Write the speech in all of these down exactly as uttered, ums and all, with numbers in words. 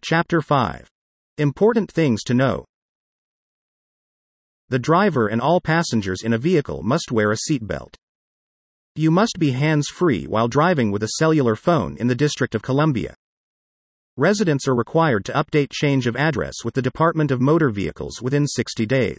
Chapter five. Important things to know. The driver and all passengers in a vehicle must wear a seatbelt. You must be hands-free while driving with a cellular phone in the District of Columbia. Residents are required to update change of address with the Department of Motor Vehicles within sixty days.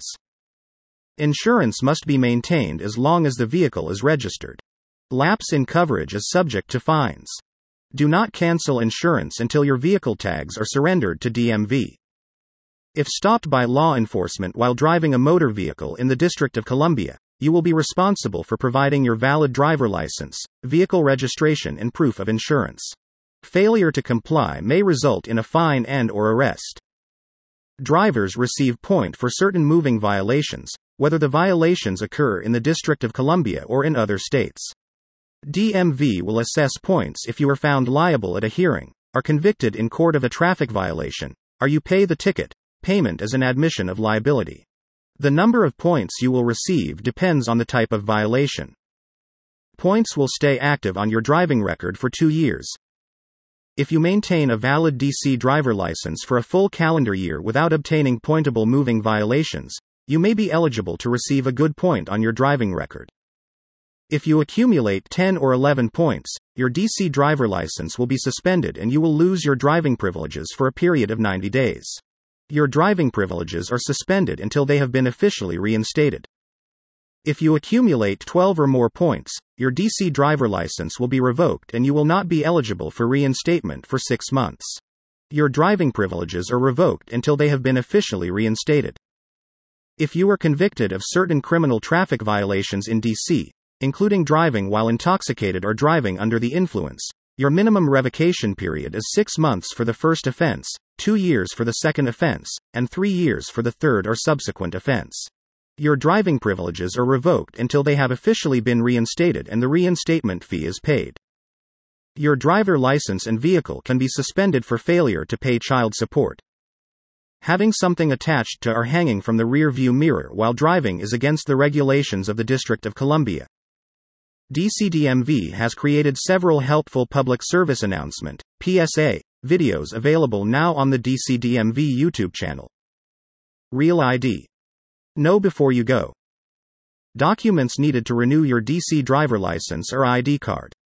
Insurance must be maintained as long as the vehicle is registered. Lapse in coverage is subject to fines. Do not cancel insurance until your vehicle tags are surrendered to D M V. If stopped by law enforcement while driving a motor vehicle in the District of Columbia, you will be responsible for providing your valid driver license, vehicle registration, and proof of insurance. Failure to comply may result in a fine and/or arrest. Drivers receive point for certain moving violations, whether the violations occur in the District of Columbia or in other states. D M V will assess points if you are found liable at a hearing, are convicted in court of a traffic violation, or you pay the ticket. Payment is an admission of liability. The number of points you will receive depends on the type of violation. Points will stay active on your driving record for two years. If you maintain a valid D C driver license for a full calendar year without obtaining pointable moving violations, you may be eligible to receive a good point on your driving record. If you accumulate ten or eleven points, your D C driver license will be suspended and you will lose your driving privileges for a period of ninety days. Your driving privileges are suspended until they have been officially reinstated. If you accumulate twelve or more points, your D C driver license will be revoked and you will not be eligible for reinstatement for six months. Your driving privileges are revoked until they have been officially reinstated. If you are convicted of certain criminal traffic violations in D C, including driving while intoxicated or driving under the influence, your minimum revocation period is six months for the first offense, two years for the second offense, and three years for the third or subsequent offense. Your driving privileges are revoked until they have officially been reinstated and the reinstatement fee is paid. Your driver license and vehicle can be suspended for failure to pay child support. Having something attached to or hanging from the rear view mirror while driving is against the regulations of the District of Columbia. D C D M V has created several helpful public service announcement, P S A, videos available now on the D C D M V YouTube channel. Real I D. Know before you go. Documents needed to renew your D C driver license or I D card.